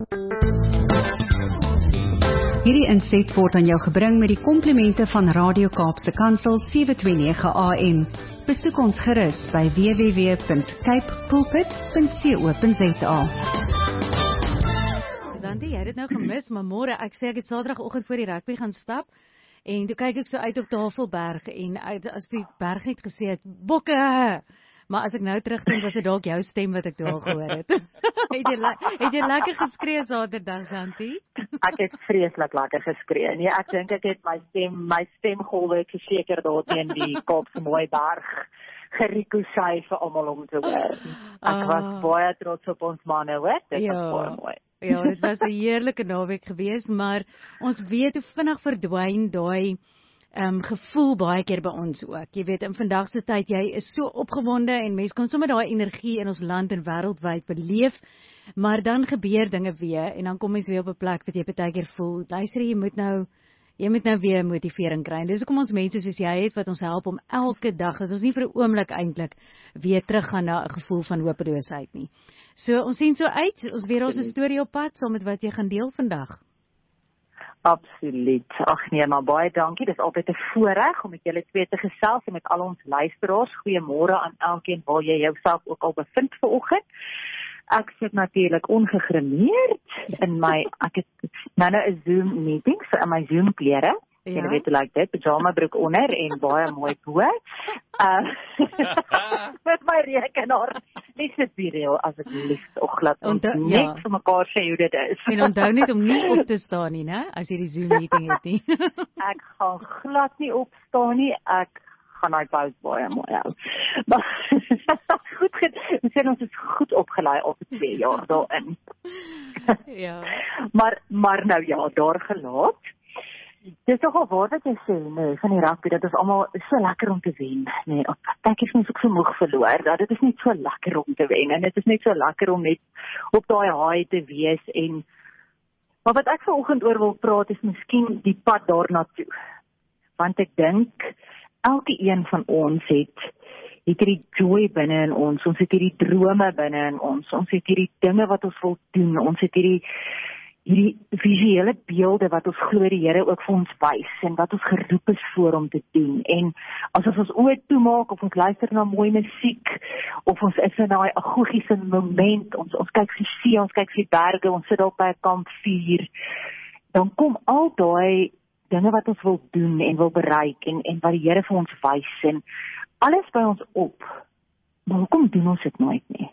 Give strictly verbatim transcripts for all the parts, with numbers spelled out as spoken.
Hierdie inset word aan jou gebring met die komplimente van Radio Kaapse Kansel sewe twee nege A M. Besoek ons gerus by w w w punt cape pulpit punt co punt za. Zanti, jy het dit nou gemis, maar môre, ek sê ek het Saterdagoggend voor die rugby gaan stap, en toe kyk ek so uit op Tafelberg, en uit, as die berg het gesê het, bokke! Maar as ek nou terugdink, was dit dalk jou stem wat ek daar gehoor het. het, jy het jy lekker geskree Saterdag, Zanti? Ek het vreeslik lekker geskree. Nee, ek dink ek het my stem, my stemgolwe verseker daar teen die Kaapse Mooi Berg gerikosei vir almal om te hoor. Ek was baie trots op ons manne, hoor. Dit ja. was baie mooi. Ja, dit was 'n heerlike naweek geweest, maar ons weet hoe vinnig verdwyn daai um, gevoel baie keer by ons ook. Jy weet, in vandag se tyd, jy is so opgewonde en mense kan sommer daai energie in ons land en wêreldwyd beleef, maar dan gebeur dinge weer en dan kom mens weer op 'n plek wat jy baie keer voel, luister, jy moet nou jy moet nou weer motivering kry. En dis hoekom ons mense soos jy het wat ons help om elke dag, dat ons nie vir 'n oomblik eintlik weer teruggaan na 'n gevoel van hopeloosheid nie. So ons sien so uit, ons weer ons 'n storie op pad saam met wat jy gaan deel vandag. Absoluut. Ag nee, maar baie dankie. Dis altyd 'n voorreg om met julle twee te gesels en met al ons luisteraars. Goeiemôre aan elkeen waar jy jouself ook al bevind vanoggend. Ek sit natuurlik ongegrimeerd in my, ek het nou nou 'n Zoom meeting, so in my Zoom klere. Ja. Jy weet hoe lyk dit, pyjama broek onder en baie mooi bo. Uh, met my rekenaar. Nie so vireel as ek liefst ook glad ons net ja. vir mekaar sê hoe dit is. En onthou net om nie op te staan nie, né, as jy die Zoom meeting het nie. Ek gaan glad nie opstaan nie, ek gaan daai pause baie mooi hou. Maar goed, we sê ons is goed opgelei op twee jaar daarin. ja. Maar, maar nou ja, daar gelaat. Dit is nogal waar wat jy sê, nee, van die rugby, dat is allemaal so lekker om te wen. Nee, kyk is ons ook so moeg verloor, dat dit is net so lekker om te wen, en dit is net so lekker om net op daai haai te wees, en maar wat ek vanoggend oor wil praat, is miskien die pad daarna toe. Want ek dink, elke een van ons het, het hierdie joy binne in ons, ons het hierdie drome binne in ons, ons het hierdie dinge wat ons wil doen, ons het hierdie hierdie visuele beelde wat ons glo die Here ook vir ons wys en wat ons geroep is voor om te doen. En as ons ons oë toemaak of ons luister na mooi musiek of ons is in daai agogiese moment, ons ons kyk vir see, ons kyk vir berge, ons sit op by 'n kampvuur, dan kom al daai dinge wat ons wil doen en wil bereik en en wat die Here vir ons wys en alles by ons op. Maar hoekom doen ons dit nooit nie?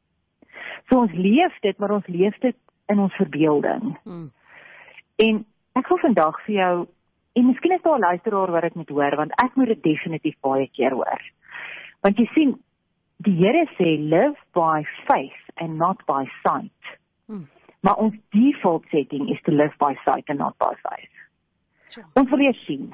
So ons leef dit, maar ons leef dit in ons verbeelding. Hmm. En ek wil vandag vir jou, en miskien is daar 'n luisteraar wat ek moet hoor, want ek moet dit definitief baie keer hoor. Want jy sien, die Here sê, live by faith and not by sight. Hmm. Maar ons default setting is to live by sight and not by faith. Sure. Ons wil eers sien.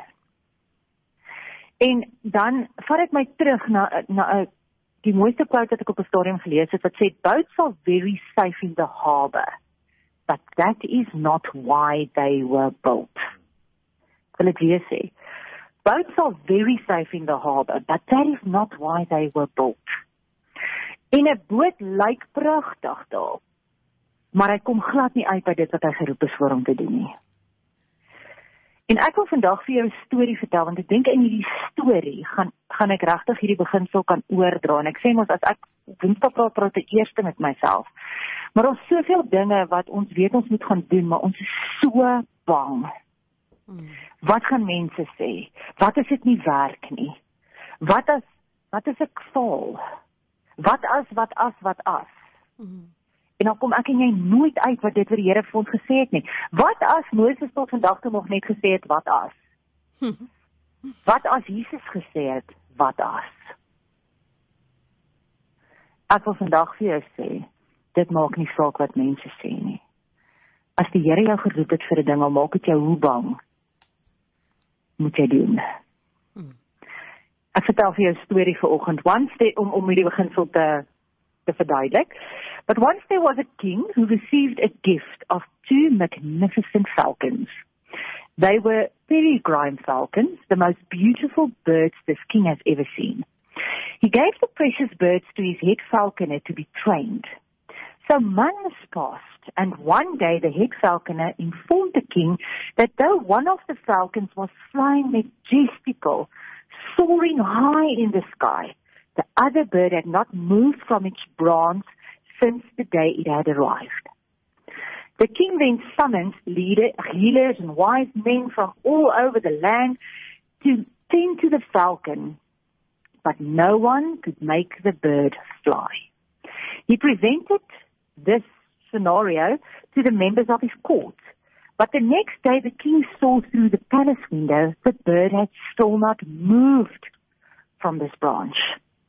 En dan vat ek my terug na, na die mooiste quote wat ek op 'n stadium gelees het, wat sê, boats are very safe in the harbour, but that is not why they were built. Ek wil dit weer sê. Boats are very safe in the harbour, but that is not why they were built. En 'n boot lyk pragtig daar, maar hy kom glad nie uit by dit wat hy geroep is vir hom te doen nie. En ek wil vandag vir jou 'n storie vertel, want ek dink in hierdie storie gaan, gaan ek regtig hierdie beginsel kan oordra. En ek sê mos, as ek Woensdag praat, praat ek eers met myself. Maar ons soveel dinge wat ons weet ons moet gaan doen, maar ons is so bang. Hmm. Wat gaan mense sê? Wat as dit nie werk nie? Wat as, wat as ek val? Wat as, wat as, wat as? Hmm. En dan kom ek en jy nooit uit wat dit vir die Here vir ons gesê het nie. Wat as Moses tot vandag toe nog net gesê het, wat as? Hmm. Wat as Jesus gesê het, wat as? Ek wil vandag vir jou sê, dit maak nie saak wat mense sê nie. As die Here jou geroep het vir 'n ding, al maak dit jou hoe bang, moet jy doen. Hmm. Ek vertel vir jou 'n storie vanoggend, once there, om, om hierdie beginsel te, te verduidelik. But once there was a king who received a gift of two magnificent falcons. They were peregrine falcons, the most beautiful birds this king has ever seen. He gave the precious birds to his head falconer to be trained. So months passed, and one day the head falconer informed the king that though one of the falcons was flying majestical, soaring high in the sky, the other bird had not moved from its branch since the day it had arrived. The king then summoned leader, healers and wise men from all over the land to tend to the falcon, but no one could make the bird fly. He presented this scenario to the members of his court, but the next day the king saw through the palace window the bird had still not moved from this branch.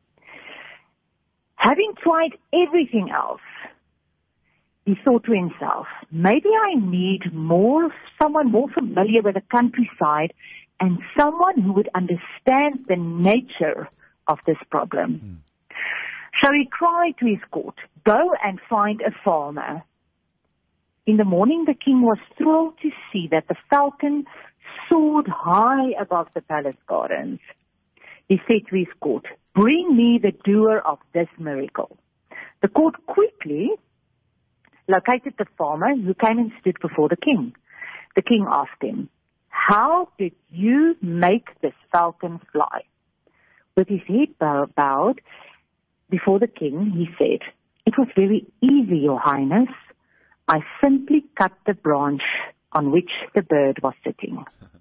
Having tried everything else, he thought to himself, maybe I need more, someone more familiar with the countryside and someone who would understand the nature of this problem. Mm. So he cried to his court, go and find a farmer. In the morning the king was thrilled to see that the falcon soared high above the palace gardens. He said to his court, bring me the doer of this miracle. The court quickly located the farmer who came and stood before the king. The king asked him, how did you make this falcon fly? With his head bowed before the king, he said, it was very easy, Your Highness. I simply cut the branch on which the bird was sitting.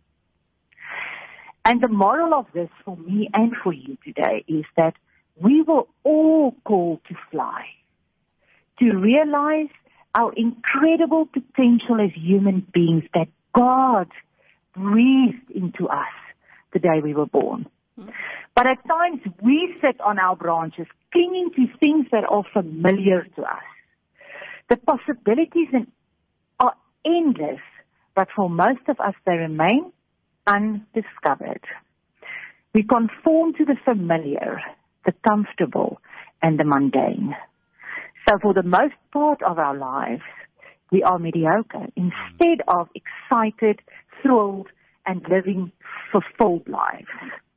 And the moral of this for me and for you today is that we were all called to fly, to realize our incredible potential as human beings that God breathed into us the day we were born. But at times we sit on our branches clinging to things that are familiar to us. The possibilities are endless, but for most of us they remain undiscovered. We conform to the familiar, the comfortable, and the mundane. So for the most part of our lives, we are mediocre instead of excited, thrilled, and living fulfilled lives.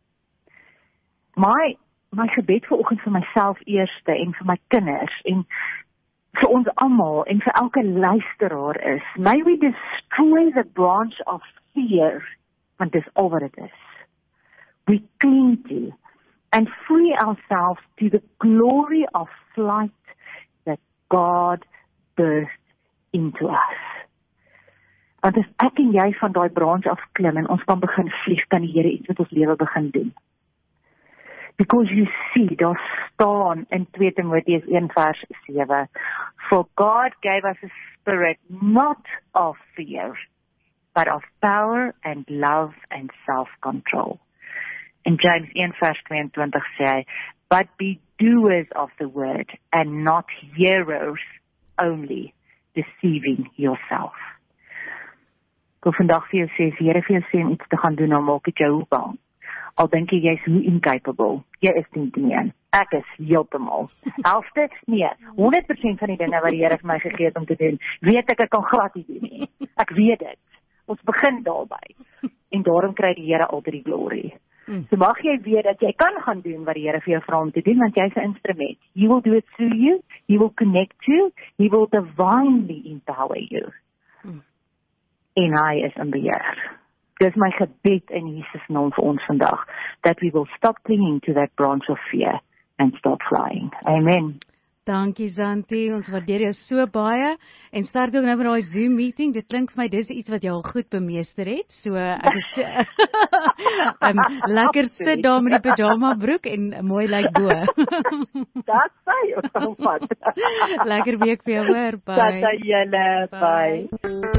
My my gebed vanoggend vir myself eerste en vir my kinders en vir ons almal en vir elke luisteraar is, may we destroy the branch of fear, want dis al wat dit is. We cling to and free ourselves to the glory of flight that God birthed into us. Want as ek en jy van daai branch af klim en ons kan begin vlieg, kan die Here iets met ons lewe begin doen. Because you see, daar staan in Tweede Timoteus een vers sewe, for God gave us a spirit not of fear, but of power and love and self-control. In James one vers twenty-two sê hy, but be doers of the word and not hearers only, deceiving yourself. Ek wil vandag vir jou sê, as die Here vir jou sê om iets te gaan doen, dan maak dit jou bang. Al dink jy, jy is hoe incapable. Jy is nie nie. Ek is heeltemal. Helfte, nee, honderd persent van die dinge wat die Here vir my gegee het om te doen, weet ek ek kan glad nie doen nie. Ek weet dit. Ons begin daarby. En daarom kry die Here altyd die glorie. So mag jy weet dat jy kan gaan doen wat die Here vir jou vra om te doen, want jy is 'n instrument. He will do it through you. He will connect you. He will divinely empower you. En hy is in beheer. Dis my gebed in Jesus naam vir ons vandag, that we will stop clinging to that branch of fear and start flying. Amen. Dankie Zanti, ons waardeer jou so baie en start ook nou met daai Zoom meeting. Dit klink vir my dis iets wat jy al goed bemeester het. So ek is um, lekker sit daar met die pyjama broek en mooi lyk bo. Dit sê ons gaan vat. Lekker week vir jou hoor. Bye. Tot julle. Bye.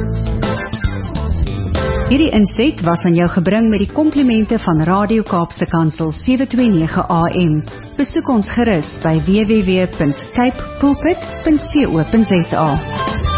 Hierdie inset was aan jou gebring met die komplimente van Radio Kaapse Kansel sewe twee nege A M. Besoek ons gerus by w w w punt cape pulpit punt co punt za.